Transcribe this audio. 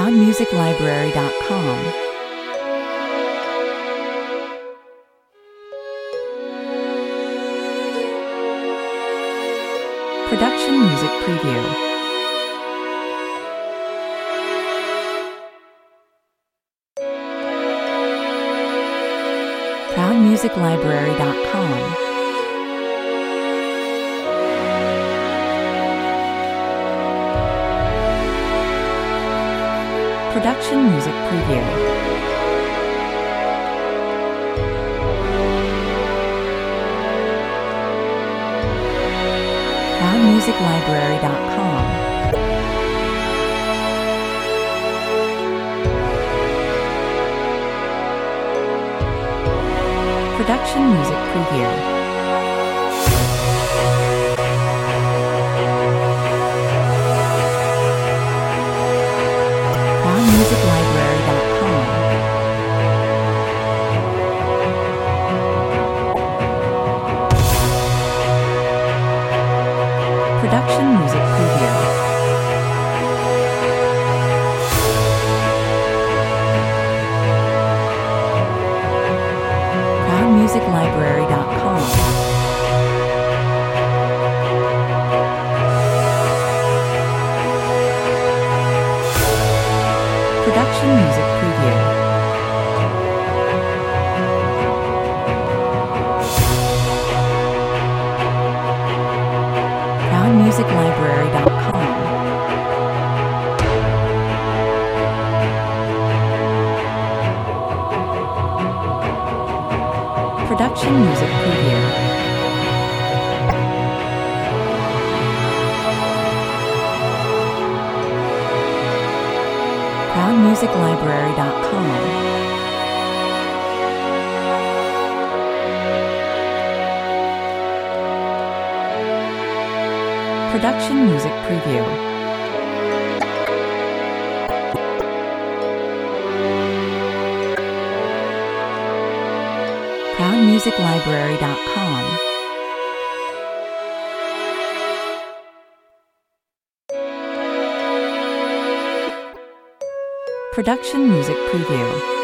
ProudMusicLibrary.com. Production Music Preview. ProudMusicLibrary.com. Production Music Preview. ProudMusicLibrary.com. Production Music Preview. ProudMusicLibrary.com. Production Music Preview. ProudMusicLibrary.com. Production Music Preview. ProudMusicLibrary.com. Production Music Preview. ProudMusicLibrary.com. Production Music Preview. ProudMusicLibrary.com. Production Music Preview.